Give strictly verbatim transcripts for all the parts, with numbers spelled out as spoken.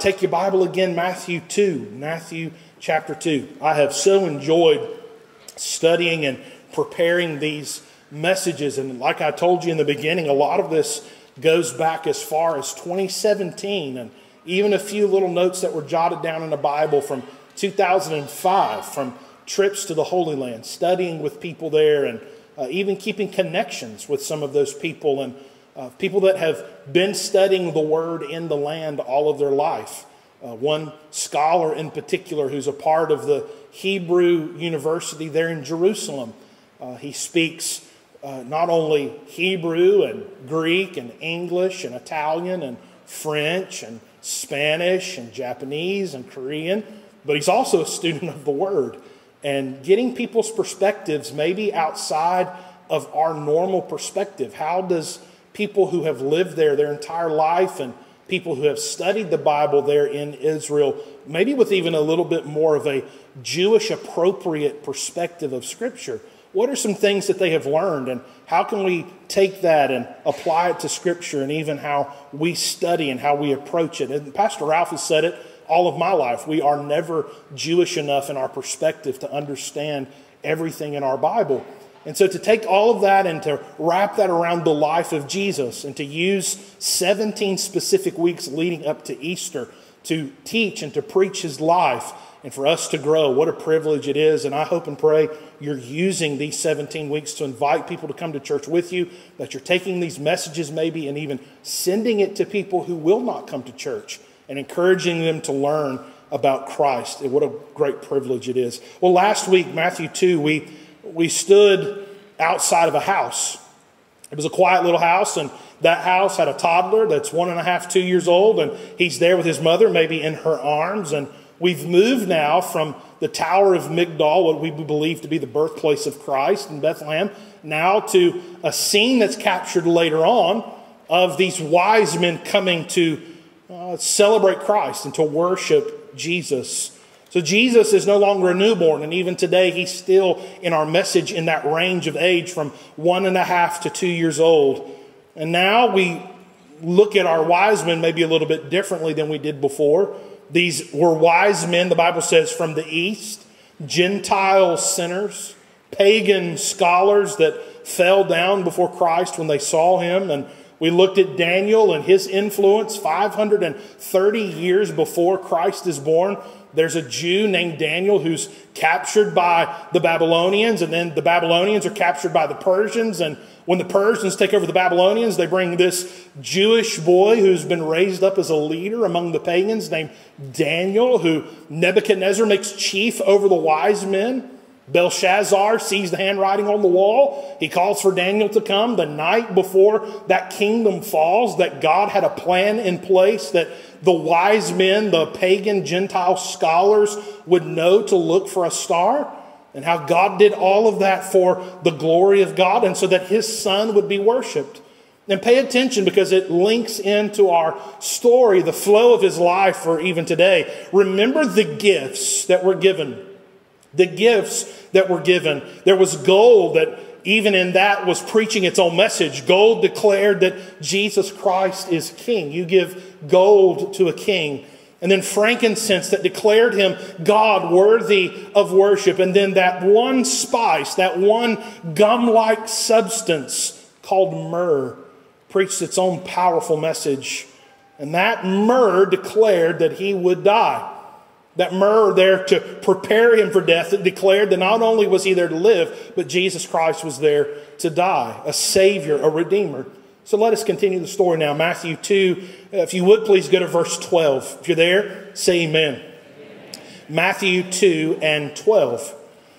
take your Bible again, Matthew two, Matthew chapter two. I have so enjoyed studying and preparing these messages. And like I told you in the beginning, a lot of this goes back as far as twenty seventeen, and even a few little notes that were jotted down in the Bible from two thousand five, from trips to the Holy Land, studying with people there, and uh, even keeping connections with some of those people, and uh, people that have been studying the Word in the land all of their life. Uh, one scholar in particular who's a part of the Hebrew University there in Jerusalem, uh, he speaks Uh, not only Hebrew and Greek and English and Italian and French and Spanish and Japanese and Korean, but he's also a student of the Word. And getting people's perspectives maybe outside of our normal perspective. How does people who have lived there their entire life, and people who have studied the Bible there in Israel, maybe with even a little bit more of a Jewish appropriate perspective of Scripture, what are some things that they have learned, and how can we take that and apply it to Scripture, and even how we study and how we approach it? And Pastor Ralph has said it all of my life. We are never Jewish enough in our perspective to understand everything in our Bible. And so to take all of that and to wrap that around the life of Jesus, and to use seventeen specific weeks leading up to Easter to teach and to preach his life, and for us to grow, what a privilege it is. And I hope and pray you're using these seventeen weeks to invite people to come to church with you, that you're taking these messages maybe and even sending it to people who will not come to church and encouraging them to learn about Christ. And what a great privilege it is. Well, last week, Matthew two, we, we stood outside of a house. It was a quiet little house, and that house had a toddler that's one and a half, two years old, and he's there with his mother, maybe in her arms. And we've moved now from the Tower of Migdal, what we believe to be the birthplace of Christ in Bethlehem, now to a scene that's captured later on of these wise men coming to uh, celebrate Christ and to worship Jesus. So Jesus is no longer a newborn, and even today he's still in our message in that range of age from one and a half to two years old. And now we look at our wise men maybe a little bit differently than we did before. These were wise men, the Bible says, from the east, Gentile sinners, pagan scholars that fell down before Christ when they saw him. And we looked at Daniel and his influence five hundred thirty years before Christ is born. There's a Jew named Daniel who's captured by the Babylonians, and then the Babylonians are captured by the Persians. And when the Persians take over the Babylonians, they bring this Jewish boy who's been raised up as a leader among the pagans named Daniel, who Nebuchadnezzar makes chief over the wise men. Belshazzar sees the handwriting on the wall. He calls for Daniel to come the night before that kingdom falls, that God had a plan in place, that the wise men, the pagan Gentile scholars, would know to look for a star, and how God did all of that for the glory of God, and so that his son would be worshipped. And pay attention, because it links into our story, the flow of his life for even today. Remember the gifts that were given. The gifts that were given. There was gold that even in that was preaching its own message. Gold declared that Jesus Christ is king. You give gold to a king. And then frankincense that declared him God worthy of worship. And then that one spice, that one gum-like substance called myrrh, preached its own powerful message. And that myrrh declared that he would die. That myrrh there to prepare him for death, it declared that not only was he there to live, but Jesus Christ was there to die, a Savior, a Redeemer. So let us continue the story now. Matthew two, if you would please go to verse twelve. If you're there, say amen. Amen. Matthew two and twelve.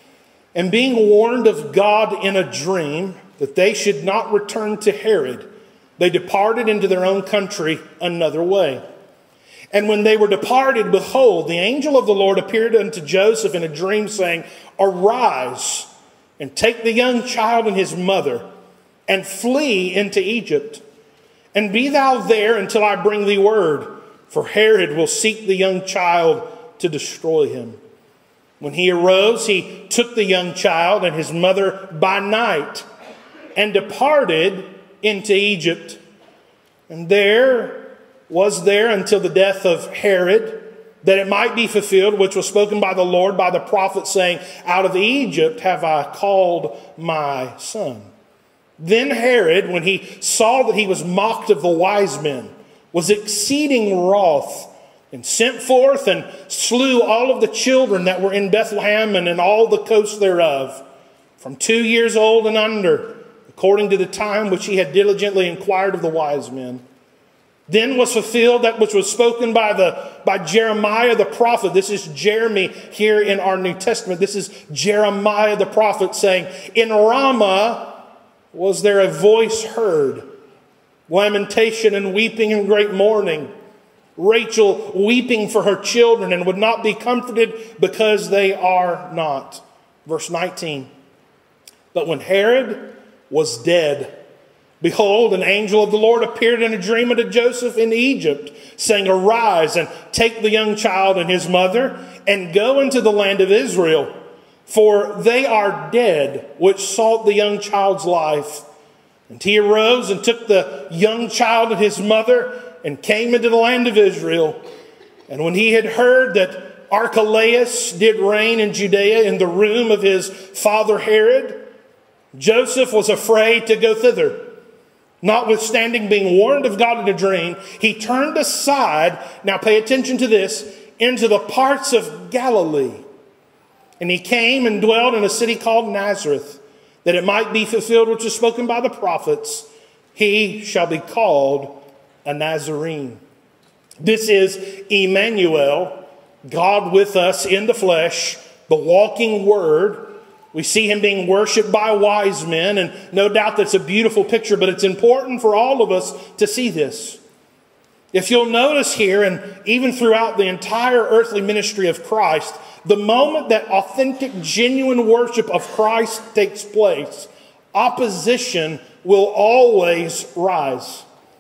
And being warned of God in a dream that they should not return to Herod, they departed into their own country another way. And when they were departed, behold, the angel of the Lord appeared unto Joseph in a dream, saying, Arise, and take the young child and his mother, and flee into Egypt. And be thou there until I bring thee word, for Herod will seek the young child to destroy him. When he arose, he took the young child and his mother by night, and departed into Egypt. And there was there until the death of Herod, that it might be fulfilled, which was spoken by the Lord by the prophet, saying, out of Egypt have I called my son. Then Herod, when he saw that he was mocked of the wise men, was exceeding wroth, and sent forth and slew all of the children that were in Bethlehem and in all the coasts thereof, from two years old and under, according to the time which he had diligently inquired of the wise men. Then was fulfilled that which was spoken by the by Jeremiah the prophet. This is Jeremy here in our New Testament. This is Jeremiah the prophet saying, in Ramah was there a voice heard, lamentation and weeping and great mourning, Rachel weeping for her children and would not be comforted because they are not. Verse nineteen. But when Herod was dead, behold, an angel of the Lord appeared in a dream unto Joseph in Egypt, saying, arise and take the young child and his mother and go into the land of Israel, for they are dead which sought the young child's life. And he arose and took the young child and his mother and came into the land of Israel. And when he had heard that Archelaus did reign in Judea in the room of his father Herod, Joseph was afraid to go thither. Notwithstanding being warned of God in a dream, he turned aside, now pay attention to this, into the parts of Galilee. And he came and dwelt in a city called Nazareth, that it might be fulfilled which is spoken by the prophets, he shall be called a Nazarene. This is Emmanuel, God with us in the flesh, the walking word. We see him being worshipped by wise men, and no doubt that's a beautiful picture, but it's important for all of us to see this. If you'll notice here, and even throughout the entire earthly ministry of Christ, the moment that authentic, genuine worship of Christ takes place, opposition will always rise.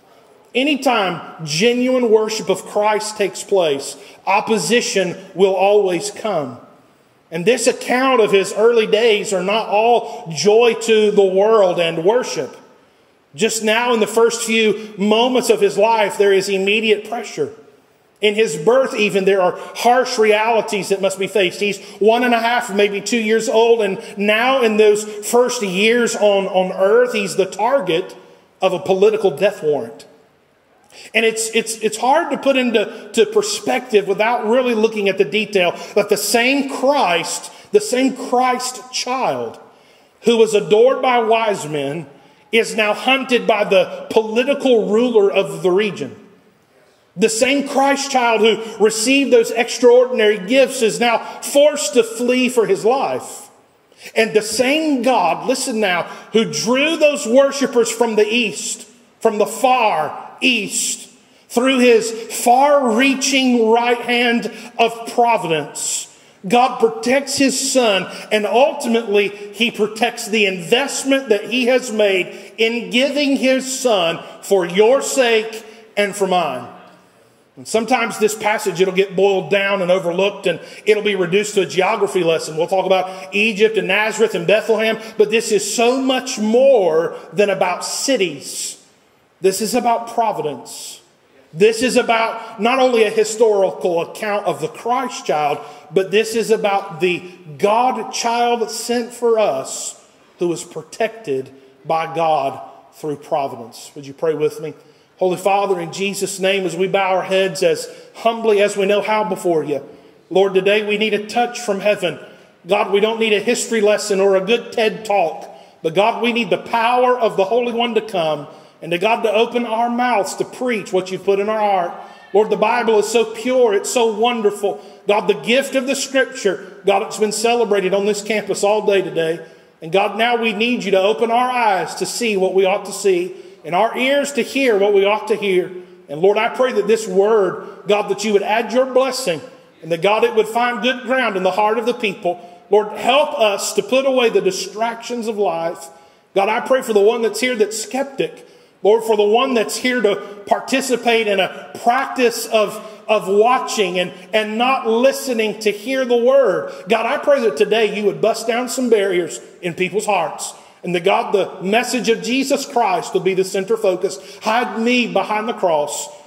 Anytime genuine worship of Christ takes place, opposition will always come. And this account of his early days are not all joy to the world and worship. Just now in the first few moments of his life, there is immediate pressure. In his birth even, there are harsh realities that must be faced. He's one and a half, maybe two years old. And now in those first years on, on earth, he's the target of a political death warrant. And it's it's it's hard to put into to perspective without really looking at the detail that the same Christ, the same Christ child who was adored by wise men is now hunted by the political ruler of the region. The same Christ child who received those extraordinary gifts is now forced to flee for his life. And the same God, listen now, who drew those worshipers from the east, from the far east, through his far-reaching right hand of providence, God protects his son, and ultimately he protects the investment that he has made in giving his son for your sake and for mine. And sometimes this passage, it'll get boiled down and overlooked, and it'll be reduced to a geography lesson. We'll talk about Egypt and Nazareth and Bethlehem, but this is so much more than about cities. This is about providence. This is about not only a historical account of the Christ child, but this is about the God child sent for us who is protected by God through providence. Would you pray with me? Holy Father, in Jesus' name, as we bow our heads as humbly as we know how before you, Lord, today we need a touch from heaven. God, we don't need a history lesson or a good TED talk, but God, we need the power of the Holy One to come and to God to open our mouths to preach what you've put in our heart. Lord, the Bible is so pure. It's so wonderful. God, the gift of the Scripture, God, it's been celebrated on this campus all day today. And God, now we need you to open our eyes to see what we ought to see and our ears to hear what we ought to hear. And Lord, I pray that this word, God, that you would add your blessing and that, God, it would find good ground in the heart of the people. Lord, help us to put away the distractions of life. God, I pray for the one that's here that's skeptic. Lord, for the one that's here to participate in a practice of, of watching and, and not listening to hear the word. God, I pray that today you would bust down some barriers in people's hearts. And that, God, the message of Jesus Christ will be the center focus. Hide me behind the cross.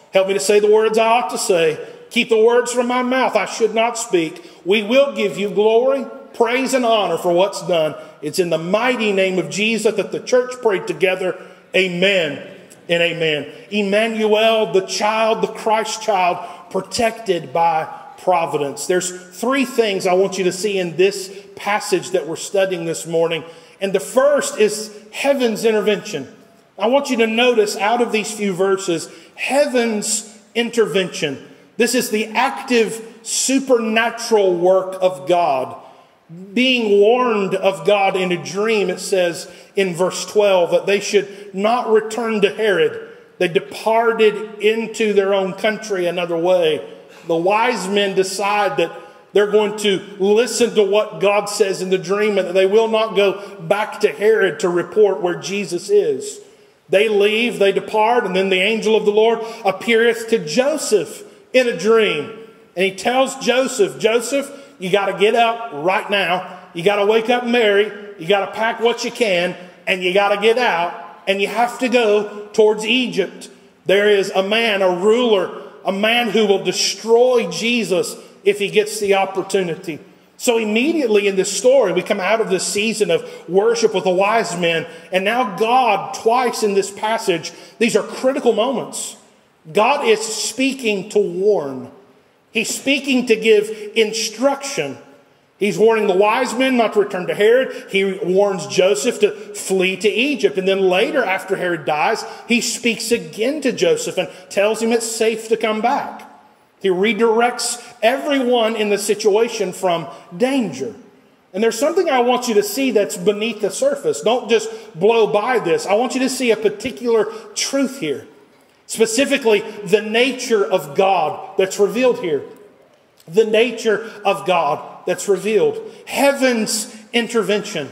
Help me to say the words I ought to say. Keep the words from my mouth I should not speak. We will give you glory, praise, and honor for what's done. It's in the mighty name of Jesus that the church prayed together. Amen and amen. Emmanuel, the child, the Christ child, protected by providence. There's three things I want you to see in this passage that we're studying this morning. And the first is heaven's intervention. I want you to notice out of these few verses, heaven's intervention. This is the active supernatural work of God. Being warned of God in a dream, it says in verse twelve that they should not return to Herod. They departed into their own country another way. The wise men decide that they're going to listen to what God says in the dream and that they will not go back to Herod to report where Jesus is. They leave, they depart, and then the angel of the Lord appeareth to Joseph in a dream. And he tells Joseph, Joseph, you got to get up right now. You got to wake up Mary. You got to pack what you can, and you got to get out, and you have to go towards Egypt. There is a man, a ruler, a man who will destroy Jesus if he gets the opportunity. So immediately in this story, we come out of this season of worship with the wise men. And now God, twice in this passage, these are critical moments. God is speaking to warn. He's speaking to give instruction. He's warning the wise men not to return to Herod. He warns Joseph to flee to Egypt. And then later, after Herod dies, he speaks again to Joseph and tells him it's safe to come back. He redirects everyone in the situation from danger. And there's something I want you to see that's beneath the surface. Don't just blow by this. I want you to see a particular truth here. Specifically, the nature of God that's revealed here. The nature of God that's revealed. Heaven's intervention.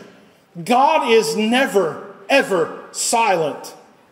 God is never, ever silent.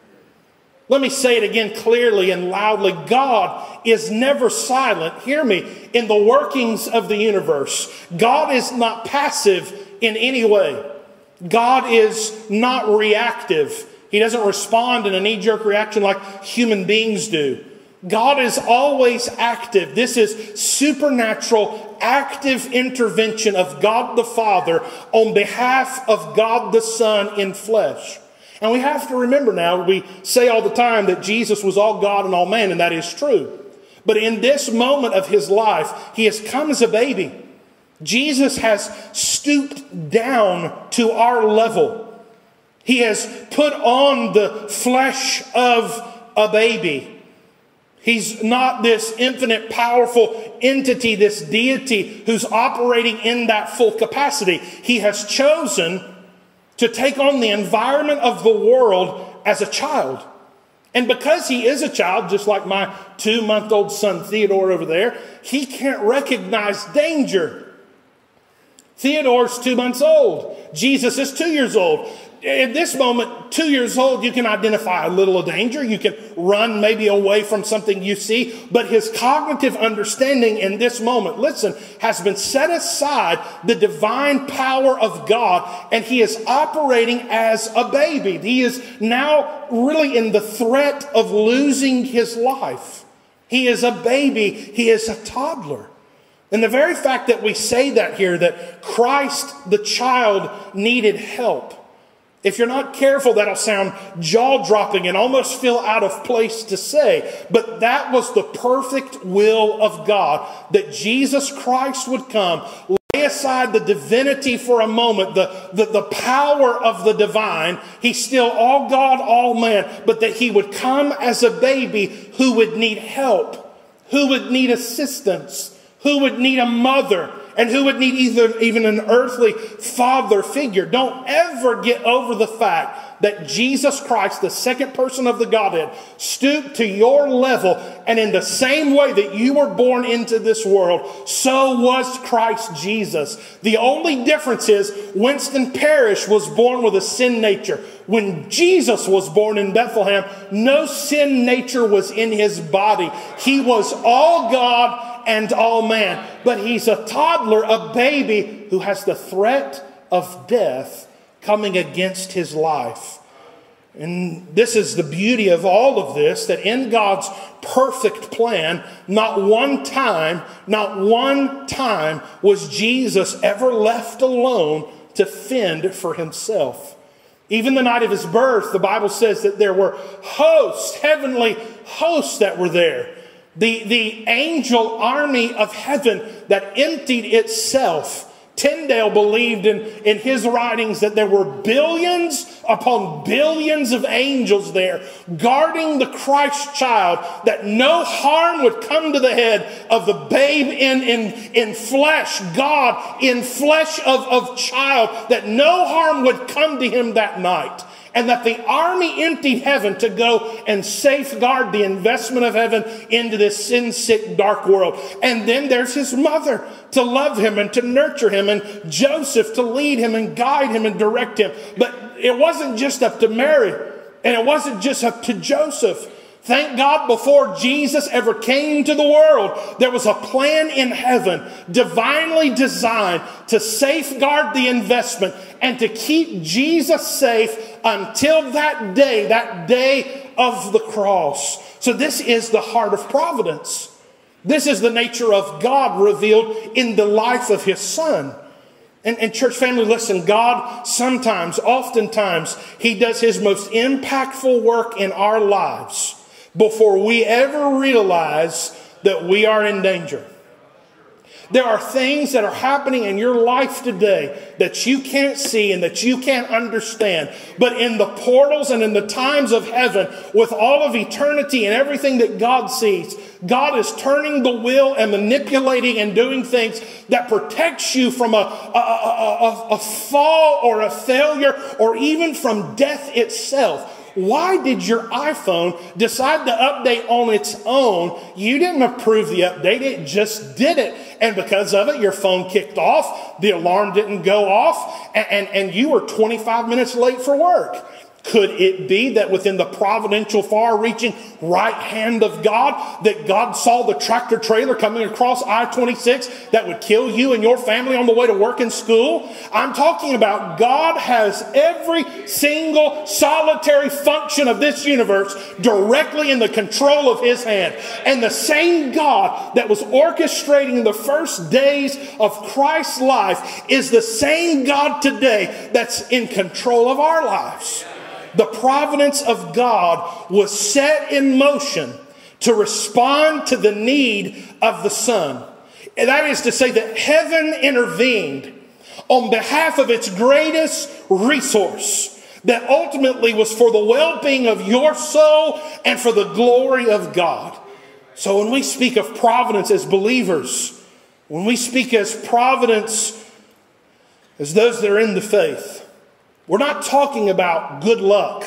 Let me say it again clearly and loudly. God is never silent. Hear me. In the workings of the universe, God is not passive in any way. God is not reactive. He doesn't respond in a knee-jerk reaction like human beings do. God is always active. This is supernatural, active intervention of God the Father on behalf of God the Son in flesh. And we have to remember now, we say all the time that Jesus was all God and all man, and that is true. But in this moment of his life, he has come as a baby. Jesus has stooped down to our level. He has put on the flesh of a baby. He's not this infinite, powerful entity, this deity who's operating in that full capacity. He has chosen to take on the environment of the world as a child. And because he is a child, just like my two-month-old son Theodore over there, he can't recognize danger. Theodore's two months old. Jesus is two years old. In this moment, two years old, you can identify a little of danger. You can run maybe away from something you see. But his cognitive understanding in this moment, listen, has been set aside the divine power of God. And he is operating as a baby. He is now really in the threat of losing his life. He is a baby. He is a toddler. And the very fact that we say that here, that Christ, the child, needed help. If you're not careful, that'll sound jaw-dropping and almost feel out of place to say. But that was the perfect will of God, that Jesus Christ would come, lay aside the divinity for a moment, the, the, the power of the divine. He's still all God, all man, but that he would come as a baby who would need help, who would need assistance, who would need a mother, and who would need either, even an earthly father figure. Don't ever get over the fact that Jesus Christ, the second person of the Godhead, stooped to your level. And in the same way that you were born into this world, so was Christ Jesus. The only difference is Winston Parrish was born with a sin nature. When Jesus was born in Bethlehem, no sin nature was in his body. He was all God and all man. But he's a toddler, a baby who has the threat of death coming against his life. And this is the beauty of all of this, that in God's perfect plan, not one time, not one time was Jesus ever left alone to fend for himself. Even the night of his birth, the Bible says that there were hosts, heavenly hosts that were there. The, the angel army of heaven that emptied itself. Tyndale believed in, in his writings that there were billions upon billions of angels there guarding the Christ child, that no harm would come to the head of the babe in, in, in flesh, God in flesh of, of child, that no harm would come to him that night. And that the army emptied heaven to go and safeguard the investment of heaven into this sin-sick, dark world. And then there's his mother to love him and to nurture him, and Joseph to lead him and guide him and direct him. But it wasn't just up to Mary, and it wasn't just up to Joseph. Thank God, before Jesus ever came to the world, there was a plan in heaven, divinely designed to safeguard the investment and to keep Jesus safe until that day, that day of the cross. So this is the heart of providence. This is the nature of God revealed in the life of his Son. And, and church family, listen, God sometimes, oftentimes, he does his most impactful work in our lives before we ever realize that we are in danger. There are things that are happening in your life today that you can't see and that you can't understand. But in the portals and in the times of heaven, with all of eternity and everything that God sees, God is turning the wheel and manipulating and doing things that protects you from a, a, a, a, a fall or a failure or even from death itself. Why did your iPhone decide to update on its own? You didn't approve the update. It just did it. And because of it, your phone kicked off. The alarm didn't go off. And, and, and you were twenty-five minutes late for work. Could it be that within the providential, far-reaching right hand of God, that God saw the tractor trailer coming across I twenty-six that would kill you and your family on the way to work and school? I'm talking about God has every single solitary function of this universe directly in the control of his hand. And the same God that was orchestrating the first days of Christ's life is the same God today that's in control of our lives. The providence of God was set in motion to respond to the need of the Son. And that is to say that heaven intervened on behalf of its greatest resource that ultimately was for the well-being of your soul and for the glory of God. So when we speak of providence as believers, when we speak as providence as those that are in the faith, we're not talking about good luck.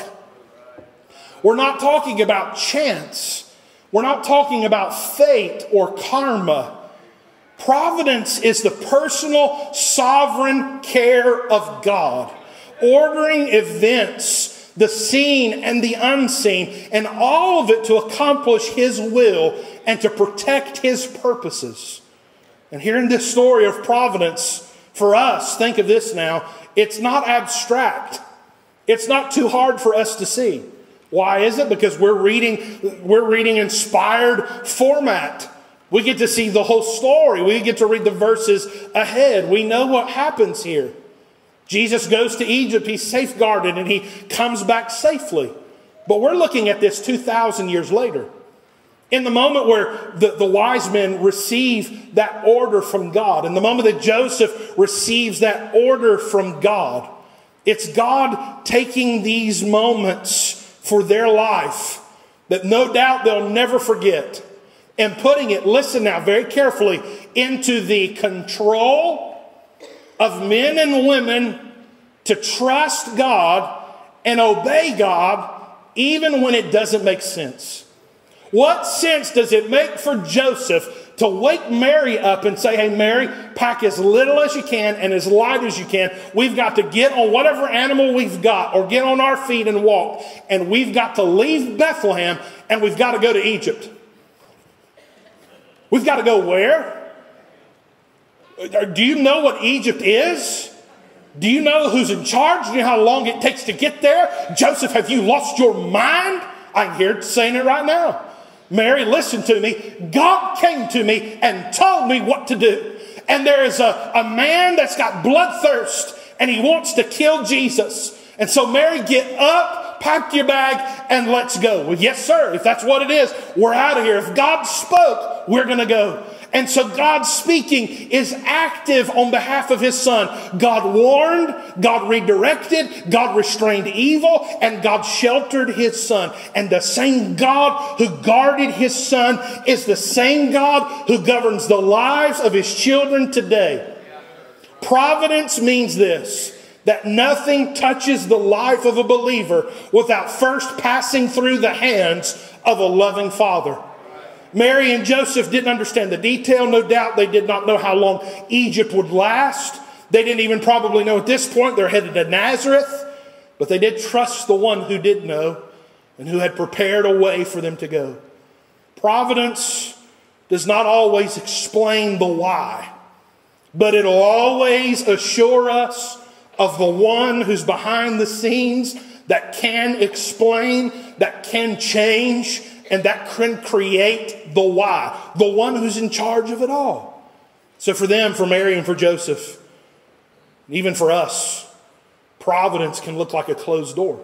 We're not talking about chance. We're not talking about fate or karma. Providence is the personal, sovereign care of God, ordering events, the seen and the unseen, and all of it to accomplish his will and to protect his purposes. And here in this story of providence, for us, think of this now, it's not abstract. It's not too hard for us to see. Why is it? Because we're reading, we're reading inspired format. We get to see the whole story. We get to read the verses ahead. We know what happens here. Jesus goes to Egypt. He's safeguarded and he comes back safely. But we're looking at this two thousand years later. In the moment where the, the wise men receive that order from God, in the moment that Joseph receives that order from God, it's God taking these moments for their life that no doubt they'll never forget and putting it, listen now very carefully, into the control of men and women to trust God and obey God even when it doesn't make sense. What sense does it make for Joseph to wake Mary up and say, hey, Mary, pack as little as you can and as light as you can. We've got to get on whatever animal we've got or get on our feet and walk. And we've got to leave Bethlehem and we've got to go to Egypt. We've got to go where? Do you know what Egypt is? Do you know who's in charge? Do you know how long it takes to get there? Joseph, have you lost your mind? I'm here saying it right now. Mary, listen to me. God came to me and told me what to do. And there is a, a man that's got bloodthirst and he wants to kill Jesus. And so Mary, get up, pack your bag, and let's go. Well, yes, sir. If that's what it is, we're out of here. If God spoke, we're going to go. And so God speaking is active on behalf of his son. God warned, God redirected, God restrained evil, and God sheltered his son. And the same God who guarded his son is the same God who governs the lives of his children today. Providence means this, that nothing touches the life of a believer without first passing through the hands of a loving Father. Mary and Joseph didn't understand the detail. No doubt they did not know how long Egypt would last. They didn't even probably know at this point they're headed to Nazareth. But they did trust the one who did know and who had prepared a way for them to go. Providence does not always explain the why, but it'll always assure us of the one who's behind the scenes that can explain, that can change, and that can create the why. The one who's in charge of it all. So for them, for Mary and for Joseph, even for us, providence can look like a closed door.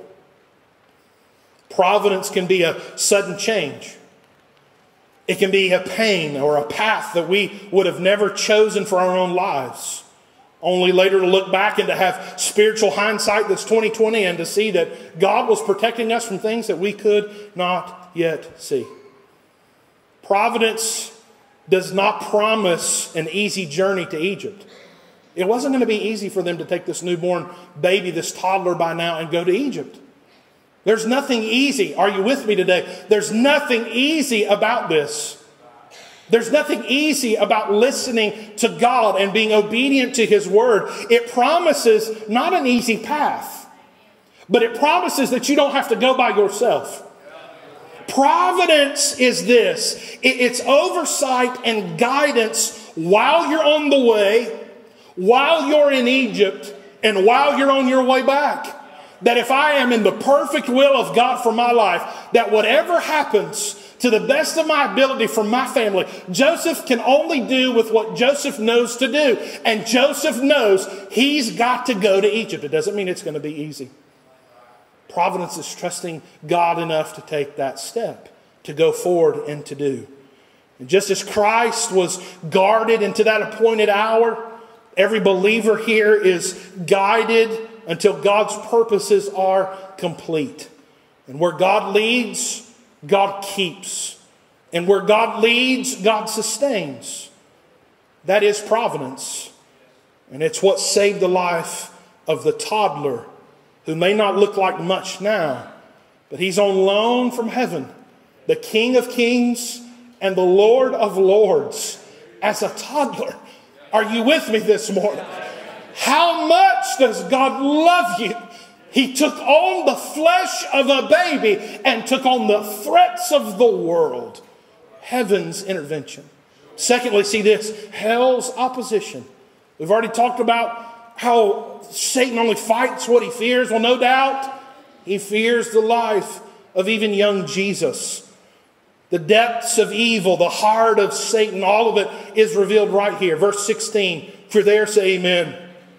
Providence can be a sudden change. It can be a pain or a path that we would have never chosen for our own lives. Only later to look back and to have spiritual hindsight that's twenty twenty and to see that God was protecting us from things that we could not yet see. Providence does not promise an easy journey to Egypt. It wasn't going to be easy for them to take this newborn baby, this toddler by now, and go to Egypt. There's nothing easy. Are you with me today? There's nothing easy about this. There's nothing easy about listening to God and being obedient to his word. It promises not an easy path, but it promises that you don't have to go by yourself. Providence is this. It's oversight and guidance while you're on the way, while you're in Egypt, and while you're on your way back. That if I am in the perfect will of God for my life, that whatever happens, to the best of my ability for my family, Joseph can only do with what Joseph knows to do. And Joseph knows he's got to go to Egypt. It doesn't mean it's going to be easy. Providence is trusting God enough to take that step, to go forward and to do. And just as Christ was guarded into that appointed hour, every believer here is guided until God's purposes are complete. And where God leads, God keeps. And where God leads, God sustains. That is providence. And it's what saved the life of the toddler, who may not look like much now, but he's on loan from heaven, the King of Kings and the Lord of Lords, as a toddler. Are you with me this morning? How much does God love you? He took on the flesh of a baby and took on the threats of the world. Heaven's intervention. Secondly, see this, hell's opposition. We've already talked about how Satan only fights what he fears. Well, no doubt, he fears the life of even young Jesus. The depths of evil, the heart of Satan, all of it is revealed right here. Verse sixteen, if you're there, say amen.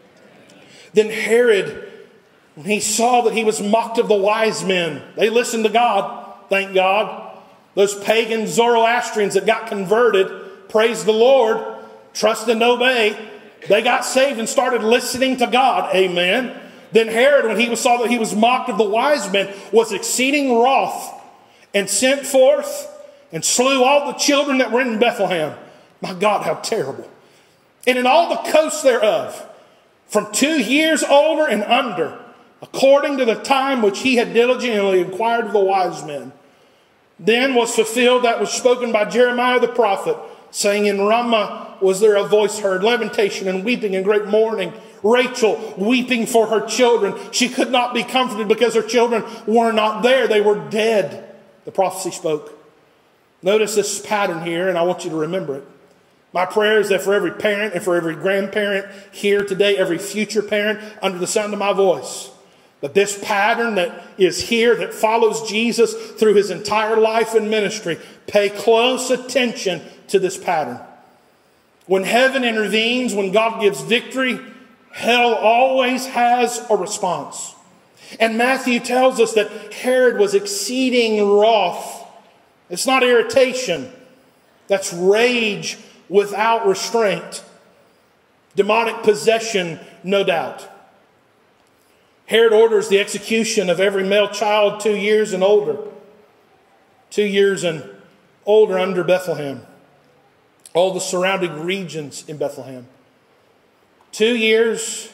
Then Herod, when he saw that he was mocked of the wise men, they listened to God, thank God. Those pagan Zoroastrians that got converted, praise the Lord, trust and obey. They got saved and started listening to God, amen. Then Herod, when he saw that he was mocked of the wise men, was exceeding wroth and sent forth and slew all the children that were in Bethlehem. My God, how terrible. And in all the coasts thereof, from two years older and under, according to the time which he had diligently inquired of the wise men. Then was fulfilled that was spoken by Jeremiah the prophet, saying, in Ramah was there a voice heard, lamentation and weeping and great mourning. Rachel weeping for her children. She could not be comforted because her children were not there. They were dead. The prophecy spoke. Notice this pattern here, and I want you to remember it. My prayer is that for every parent and for every grandparent here today, every future parent under the sound of my voice, that this pattern that is here, that follows Jesus through his entire life and ministry, pay close attention to this pattern. When heaven intervenes, when God gives victory, hell always has a response. And Matthew tells us that Herod was exceeding wroth. It's not irritation. That's rage without restraint. Demonic possession, no doubt. Herod orders the execution of every male child two years and older. Two years and older under Bethlehem. All the surrounding regions in Bethlehem. Two years.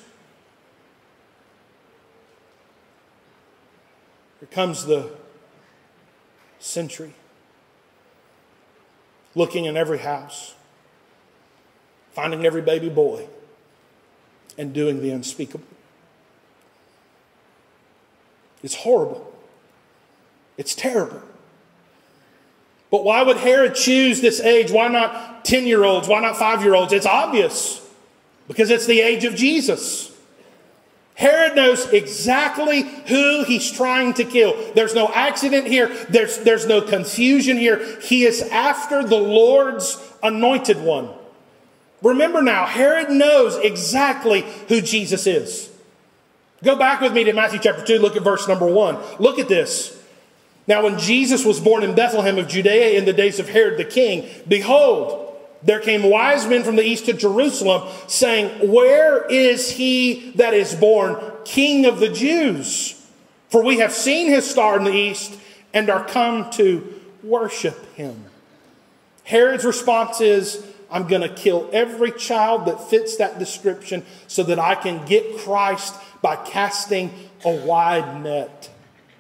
Here comes the century. Looking in every house. Finding every baby boy. And doing the unspeakable. It's horrible. It's terrible. But why would Herod choose this age? Why not ten-year-olds? Why not five-year-olds? It's obvious. Because it's the age of Jesus. Herod knows exactly who he's trying to kill. There's no accident here. There's, there's no confusion here. He is after the Lord's anointed one. Remember now, Herod knows exactly who Jesus is. Go back with me to Matthew chapter two. Look at verse number one. Look at this. Now when Jesus was born in Bethlehem of Judea in the days of Herod the king, behold, there came wise men from the east to Jerusalem, saying, where is he that is born King of the Jews? For we have seen his star in the east and are come to worship him. Herod's response is, I'm going to kill every child that fits that description so that I can get Christ by casting a wide net.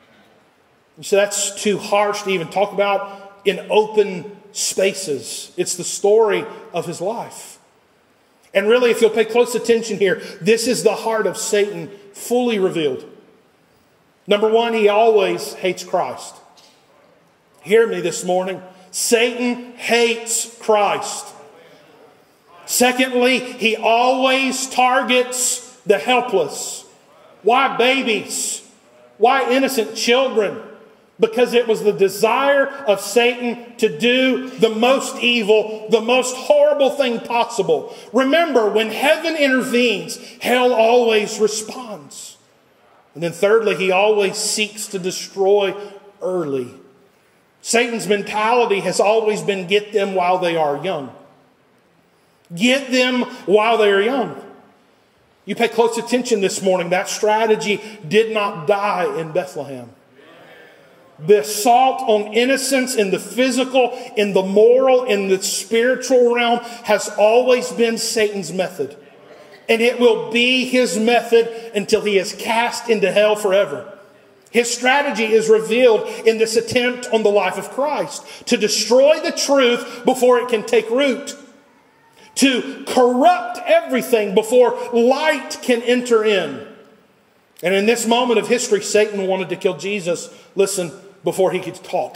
So that's too harsh to even talk about in open spaces. It's the story of his life. And really, if you'll pay close attention here, this is the heart of Satan fully revealed. Number one, he always hates Christ. Hear me this morning. Satan hates Christ. Secondly, he always targets the helpless. Why babies? Why innocent children? Because it was the desire of Satan to do the most evil, the most horrible thing possible. Remember, when heaven intervenes, hell always responds. And then thirdly, he always seeks to destroy early. Satan's mentality has always been get them while they are young. Get them while they are young. You pay close attention this morning. That strategy did not die in Bethlehem. The assault on innocence in the physical, in the moral, in the spiritual realm has always been Satan's method. And it will be his method until he is cast into hell forever. His strategy is revealed in this attempt on the life of Christ. To destroy the truth before it can take root. To corrupt everything before light can enter in. And in this moment of history, Satan wanted to kill Jesus. Listen, before he could talk.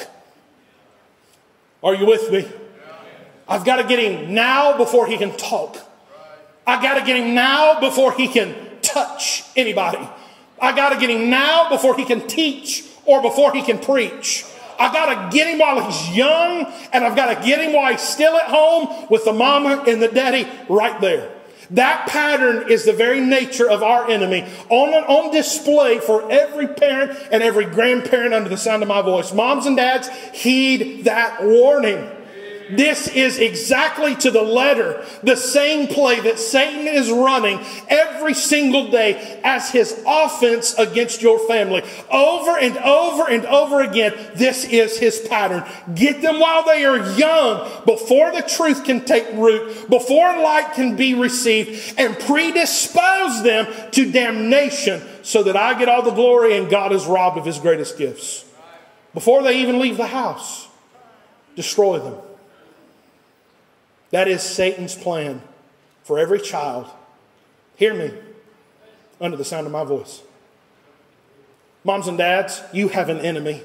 Are you with me? I've got to get him now before he can talk. I got to get him now before he can touch anybody. I got to get him now before he can teach or before he can preach. I got to get him while he's young, and I've got to get him while he's still at home with the mama and the daddy right there. That pattern is the very nature of our enemy on, on display for every parent and every grandparent under the sound of my voice. Moms and dads, heed that warning. This is exactly to the letter the same play that Satan is running every single day as his offense against your family. Over and over and over again, this is his pattern. Get them while they are young, before the truth can take root, before light can be received, and predispose them to damnation so that I get all the glory and God is robbed of his greatest gifts. Before they even leave the house, destroy them. That is Satan's plan for every child. Hear me under the sound of my voice. Moms and dads, you have an enemy.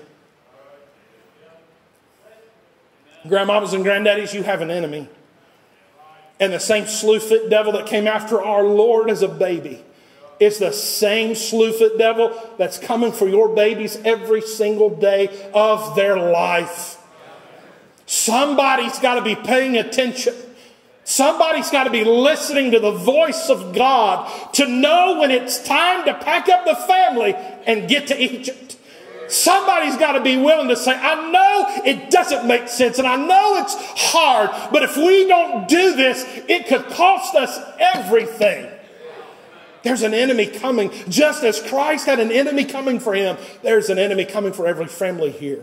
Grandmamas and granddaddies, you have an enemy. And the same slew-foot devil that came after our Lord as a baby is the same slew-foot devil that's coming for your babies every single day of their life. Somebody's got to be paying attention. Somebody's got to be listening to the voice of God to know when it's time to pack up the family and get to Egypt. Somebody's got to be willing to say, I know it doesn't make sense and I know it's hard, but if we don't do this, it could cost us everything. There's an enemy coming. Just as Christ had an enemy coming for him, there's an enemy coming for every family here.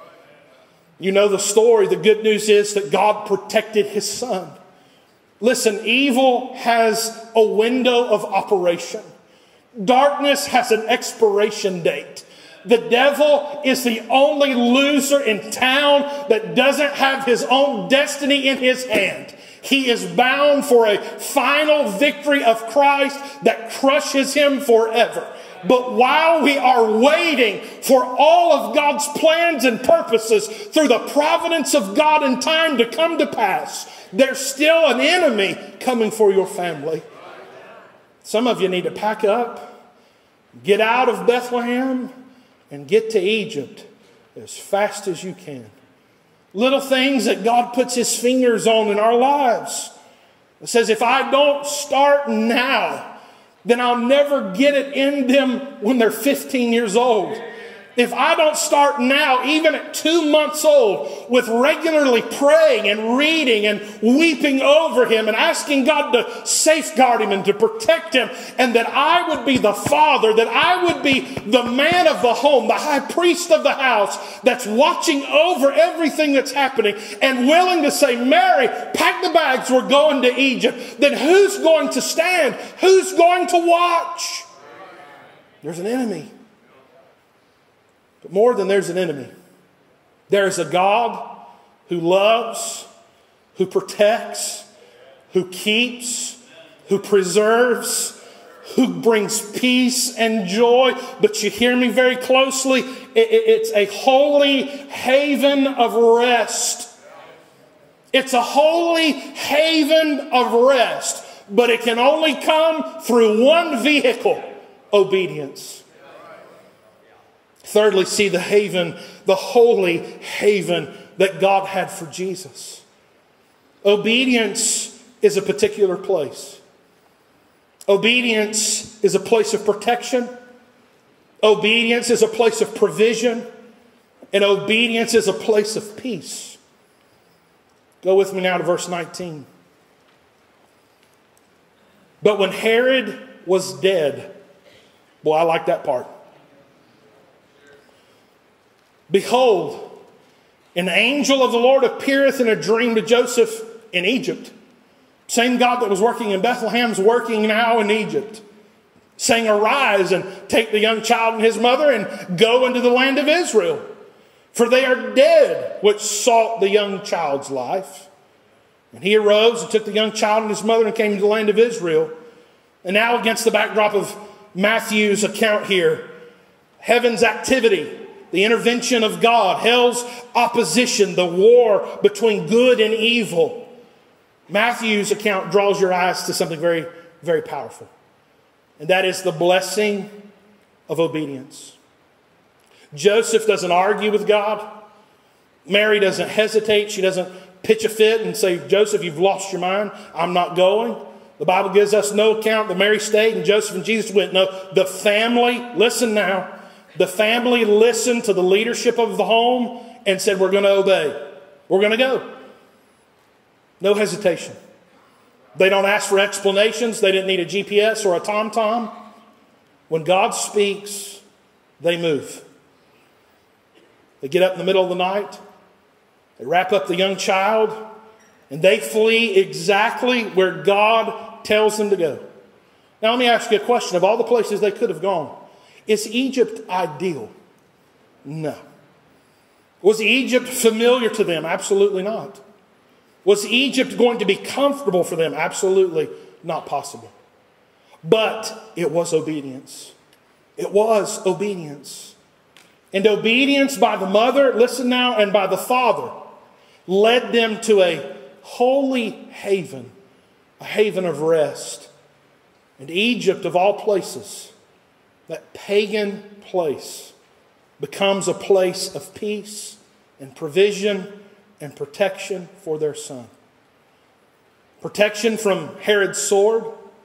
You know the story. The good news is that God protected his son. Listen, evil has a window of operation. Darkness has an expiration date. The devil is the only loser in town that doesn't have his own destiny in his hand. He is bound for a final victory of Christ that crushes him forever. But while we are waiting for all of God's plans and purposes through the providence of God in time to come to pass, there's still an enemy coming for your family. Some of you need to pack up, get out of Bethlehem, and get to Egypt as fast as you can. Little things that God puts his fingers on in our lives. It says, if I don't start now, then I'll never get it in them when they're fifteen years old. If I don't start now, even at two months old, with regularly praying and reading and weeping over him and asking God to safeguard him and to protect him, and that I would be the father, that I would be the man of the home, the high priest of the house that's watching over everything that's happening and willing to say, Mary, pack the bags, we're going to Egypt. Then who's going to stand? Who's going to watch? There's an enemy. But more than there's an enemy, there's a God who loves, who protects, who keeps, who preserves, who brings peace and joy. But you hear me very closely, it's a holy haven of rest. It's a holy haven of rest, but it can only come through one vehicle: obedience. Thirdly, see the haven, the holy haven that God had for Jesus. Obedience is a particular place. Obedience is a place of protection. Obedience is a place of provision. And obedience is a place of peace. Go with me now to verse nineteen. But when Herod was dead, boy, I like that part. Behold, an angel of the Lord appeareth in a dream to Joseph in Egypt. Same God that was working in Bethlehem is working now in Egypt, saying, arise and take the young child and his mother and go into the land of Israel. For they are dead which sought the young child's life. And he arose and took the young child and his mother and came to the land of Israel. And now against the backdrop of Matthew's account here, heaven's activity, the intervention of God, hell's opposition, the war between good and evil. Matthew's account draws your eyes to something very, very powerful. And that is the blessing of obedience. Joseph doesn't argue with God. Mary doesn't hesitate. She doesn't pitch a fit and say, Joseph, you've lost your mind. I'm not going. The Bible gives us no account that Mary stayed and Joseph and Jesus went. No, the family, listen now. The family listened to the leadership of the home and said, we're going to obey. We're going to go. No hesitation. They don't ask for explanations. They didn't need a G P S or a TomTom. When God speaks, they move. They get up in the middle of the night. They wrap up the young child. And they flee exactly where God tells them to go. Now let me ask you a question. Of all the places they could have gone, is Egypt ideal? No. Was Egypt familiar to them? Absolutely not. Was Egypt going to be comfortable for them? Absolutely not possible. But it was obedience. It was obedience. And obedience by the mother, listen now, and by the father led them to a holy haven a haven of rest. And Egypt, of all places, that pagan place, becomes a place of peace and provision and protection for their son. Protection from Herod's sword.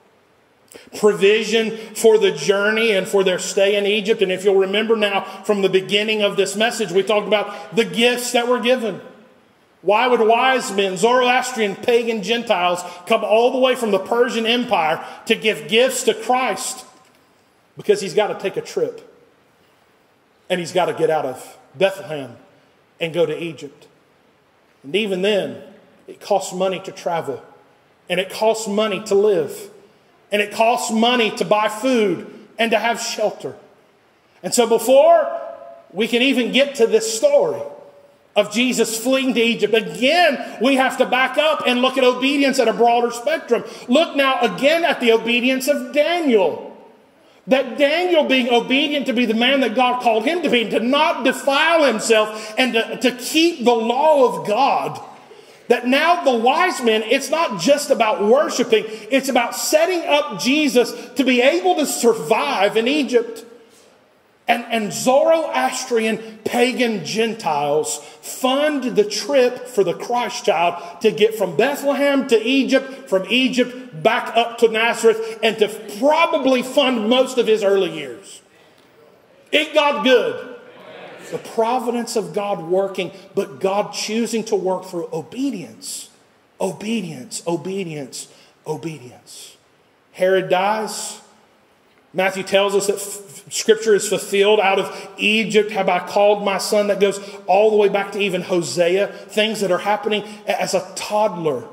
Provision for the journey and for their stay in Egypt. And if you'll remember now from the beginning of this message, we talked about the gifts that were given. Why would wise men, Zoroastrian pagan Gentiles, come all the way from the Persian Empire to give gifts to Christ? Because he's got to take a trip. And he's got to get out of Bethlehem and go to Egypt. And even then, it costs money to travel. And it costs money to live. And it costs money to buy food and to have shelter. And so before we can even get to this story of Jesus fleeing to Egypt, again, we have to back up and look at obedience at a broader spectrum. Look now again at the obedience of Daniel. That Daniel being obedient to be the man that God called him to be, to not defile himself and to, to keep the law of God. That now the wise men, it's not just about worshiping, it's about setting up Jesus to be able to survive in Egypt. And, and Zoroastrian pagan Gentiles fund the trip for the Christ child to get from Bethlehem to Egypt, from Egypt back up to Nazareth, and to probably fund most of his early years. It got good. The providence of God working, but God choosing to work through obedience. Obedience, obedience, obedience. Herod dies. Matthew tells us that f- Scripture is fulfilled. Out of Egypt have I called my son. That goes all the way back to even Hosea. Things that are happening as a toddler.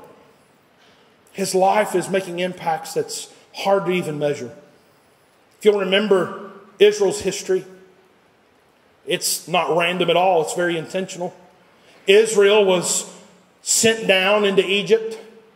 His life is making impacts that's hard to even measure. If you'll remember Israel's history, it's not random at all. It's very intentional. Israel was sent down into Egypt.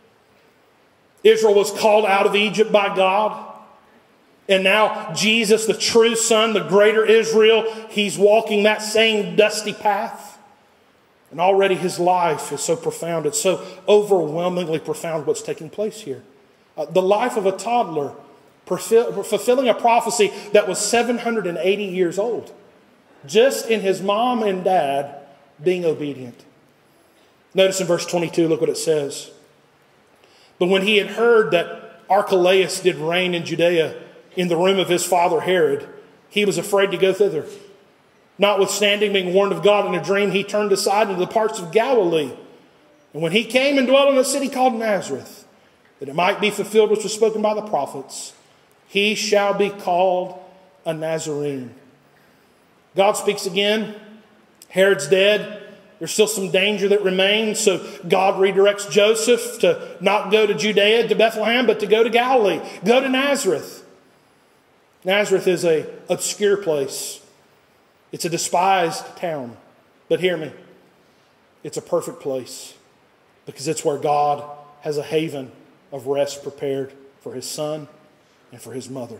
Israel was called out of Egypt by God. And now Jesus, the true son, the greater Israel, he's walking that same dusty path. And already his life is so profound. It's so overwhelmingly profound what's taking place here. Uh, the life of a toddler fulfilling a prophecy that was seven hundred eighty years old. Just in his mom and dad being obedient. Notice in verse twenty-two, look what it says. But when he had heard that Archelaus did reign in Judea in the room of his father Herod, he was afraid to go thither. Notwithstanding being warned of God in a dream, he turned aside into the parts of Galilee. And when he came and dwelt in a city called Nazareth, that it might be fulfilled which was spoken by the prophets, he shall be called a Nazarene. God speaks again. Herod's dead. There's still some danger that remains. So God redirects Joseph to not go to Judea, to Bethlehem, but to go to Galilee. Go to Nazareth. Nazareth is an obscure place. It's a despised town. But hear me. It's a perfect place. Because it's where God has a haven of rest prepared for his son and for his mother.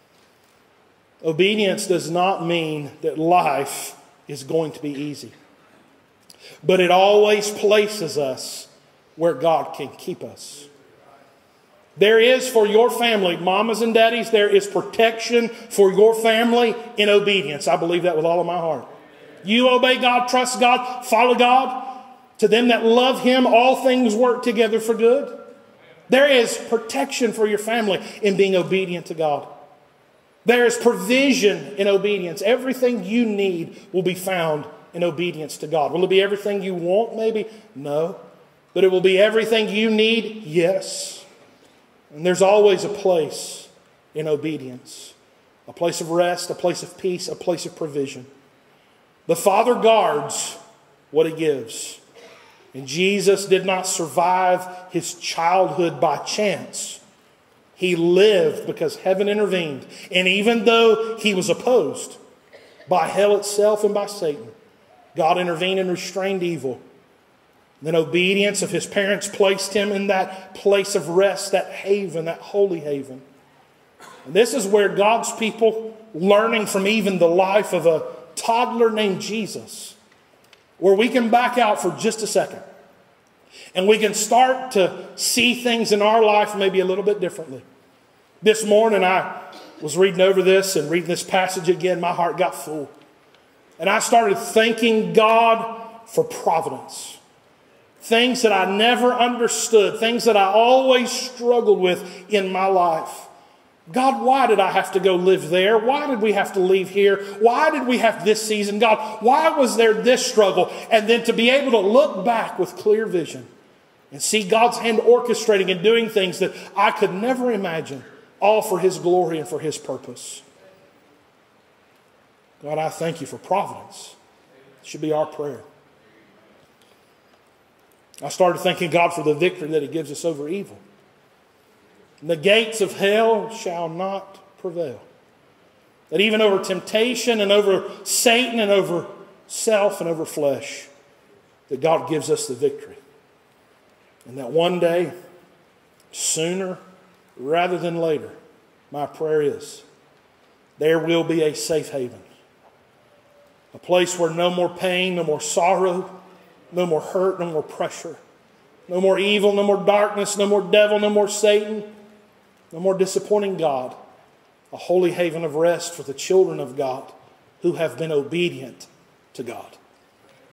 Obedience does not mean that life is going to be easy. But it always places us where God can keep us. There is for your family, mamas and daddies, there is protection for your family in obedience. I believe that with all of my heart. You obey God, trust God, follow God. To them that love him, all things work together for good. There is protection for your family in being obedient to God. There is provision in obedience. Everything you need will be found in obedience to God. Will it be everything you want? Maybe. No. But it will be everything you need? Yes. And there's always a place in obedience. A place of rest, a place of peace, a place of provision. The Father guards what he gives. And Jesus did not survive his childhood by chance. He lived because heaven intervened. And even though he was opposed by hell itself and by Satan, God intervened and restrained evil. Then obedience of his parents placed him in that place of rest, that haven, that holy haven. And this is where God's people, learning from even the life of a toddler named Jesus, where we can back out for just a second And we can start to see things in our life maybe a little bit differently. This morning I was reading over this and reading this passage again. My heart got full. And I started thanking God for providence. Things that I never understood. Things that I always struggled with in my life. God, why did I have to go live there? Why did we have to leave here? Why did we have this season? God, why was there this struggle? And then to be able to look back with clear vision and see God's hand orchestrating and doing things that I could never imagine, all for His glory and for His purpose. God, I thank You for providence. It should be our prayer. I started thanking God for the victory that He gives us over evil. The gates of hell shall not prevail. That even over temptation and over Satan and over self and over flesh, that God gives us the victory. And that one day, sooner rather than later, my prayer is, there will be a safe haven. A place where no more pain, no more sorrow, no more hurt, no more pressure, no more evil, no more darkness, no more devil, no more Satan. No more disappointing God. A holy haven of rest for the children of God who have been obedient to God.